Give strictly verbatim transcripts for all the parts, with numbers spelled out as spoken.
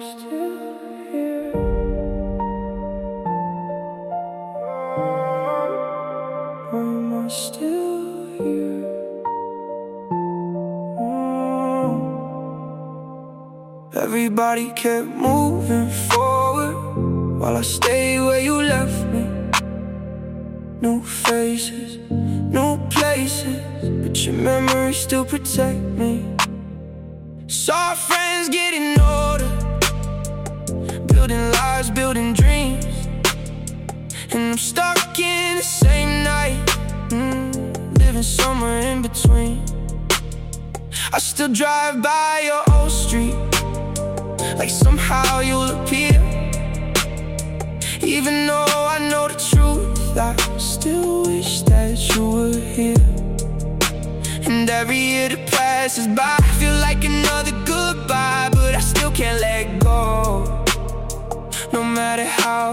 still here. Why am I still here? Oh. Everybody kept moving forward while I stayed where you left me. New faces, new places, but your memories still protect me. Saw friends getting older, building lives, building dreams, and I'm stuck in the same night, mm, living somewhere in between. I still drive by your old street, like somehow you'll appear. Even though I know the truth, I still wish that you were here. And every year that passes by, I feel like another goodbye, but I still can't let go. No matter how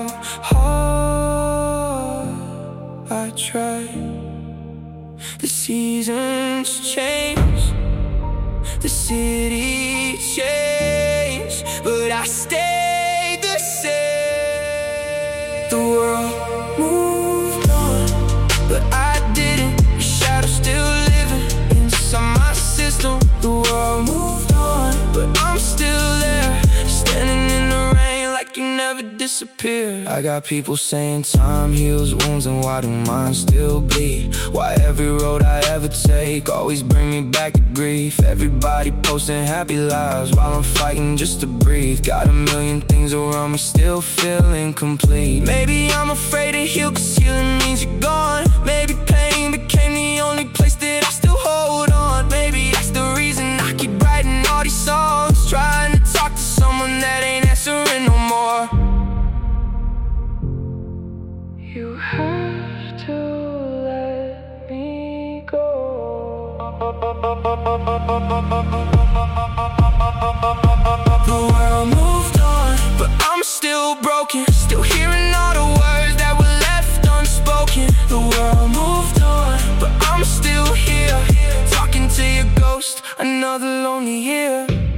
hard I try. The seasons change, the city change, but I stay the same. The world moved on, but I didn't. Your shadow still living inside my system. The world moved on, but I'm still there, standing in the rain like you never disappeared. I got people saying time heals wounds, and why do mine still bleed? Why every road I ever take always bring me back to grief? Everybody posting happy lives while I'm fighting just to breathe. Got a million things around me, still feel incomplete. Maybe I'm afraid to heal, cause healing means you're gone. Maybe pain became the only place that I still hold on. Maybe that's the reason I keep writing all these songs, trying to talk to someone that ain't answering no more. You have to let me go. The world moved on, but I'm still broken, still hearing all the words that were left unspoken. The world moved on, but I'm still here, talking to your ghost, another lonely year.